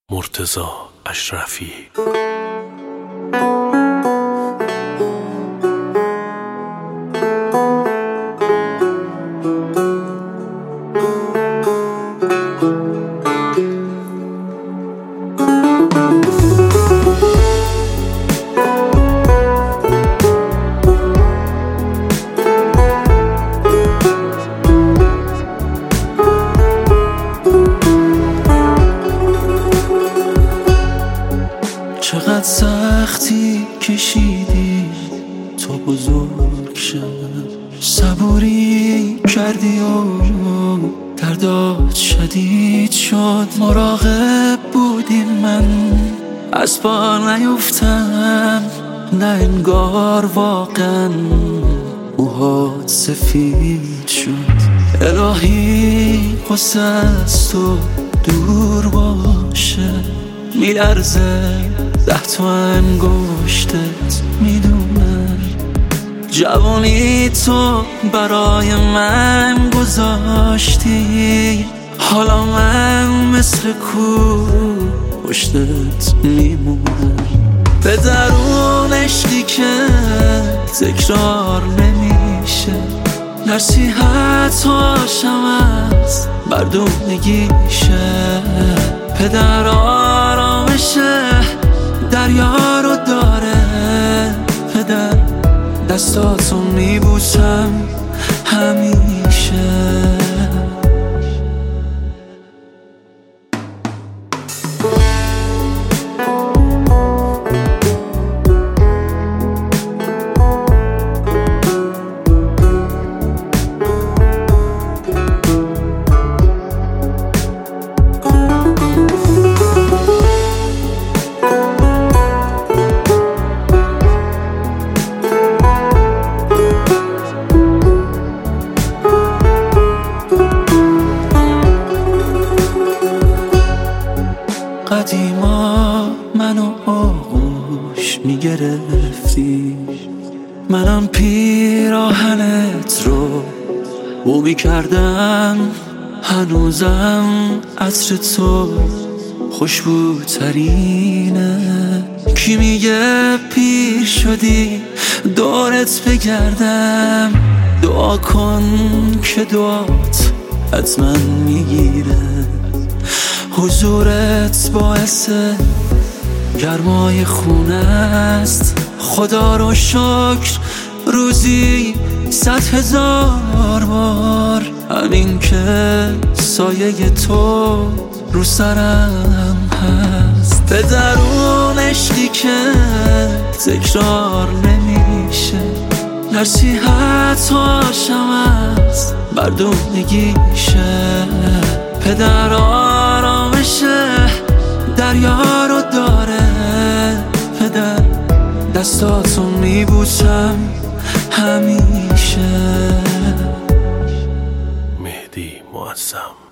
مرتضی اشرفی. چقدر سختی کشیدی تو بزرگ شد، صبوری کردی و دردات شدید شد. مراقب بودی من از پا نیفتم، نه انگار واقعا موهات سفید شد. الهی قصه از تو دور باشه، میلرزه 10 تا انگشتت میدونم. جوانی تو برای من گذاشتی، حالا من مثل کو پشتت میمونم. به درون عشقی که تکرار نمیشه، نصیحت‌هاشم از مردونگیشه. پدر آرامشه دریا رو داره، پدر دستاتو میبوسم همیشه. قدیما منو آغوش میگرفتی، منم پیراهنت رو بو میکردم. هنوزم عطر تو خوشبوترینه. کی میگه پیر شدی دورت بگردم؟ دعا کن که دعات حتما میگیره. حضورت باعث گرمای خونه است. خدا رو شکر روزی 100,000 بار، همین که سایه تو رو سرم هست. به درون عشقی که تکرار نمیشه، نصیحت‌هاشم از مردونگیشه. پدر آرامشه دریا رو داره، پدر دستاتو میبوسم همیشه. مهدی معظم.